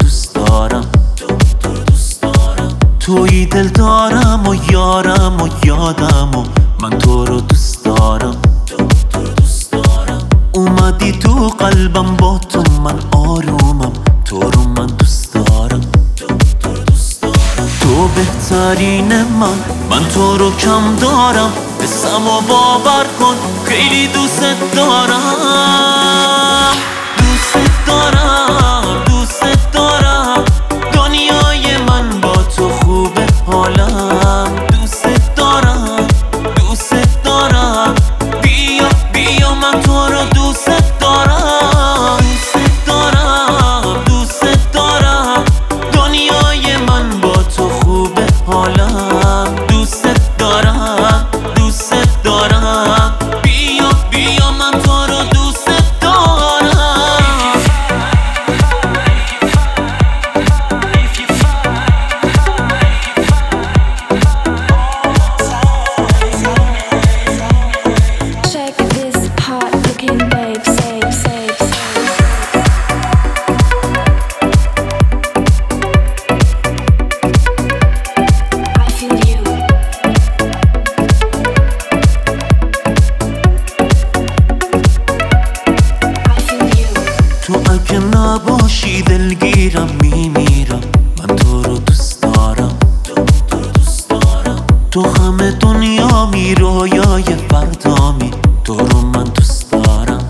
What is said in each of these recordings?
دوست دارم. تویی دل دارم و یارم و یادم و من تو رو دوست دارم. اومدی تو قلبم با تو من آرومم، تو رو من دوست دارم. تو بهترین من تو رو کم دارم. حسم و باور کن خیلی دوست دارم. دوست دارم دوست دارم، دنیای من با تو خوبه حالم. دوست دارم دوست دارم، بیا بیا من تو رو دوست دارم. دوست دارم دوست دارم، دنیای من با تو خوبه حالم. دوست دارم دوست دارم، بیا بیا من تو رو دوست دارم. Check this hot looking babe, save, save, save. I feel you. I feel you. تو اگه نباشی دلگیرم میمیرم. من تو رو دوست دارم. تو همه دنیا می رویای فردامی، تو رو من دوست دارم.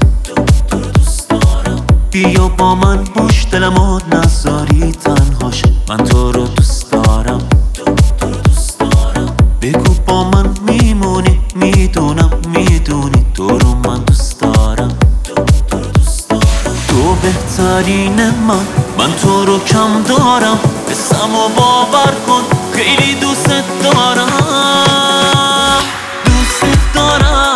بیا با من باش دلمو نذاری تنهاش، من تو رو دوست دارم. بگو با من میمونی، میدونم میدونی تو رو من دوست دارم. تو بهترین من تو رو کم دارم. حسم و باور کن خیلی دوست دارم. دوست دارم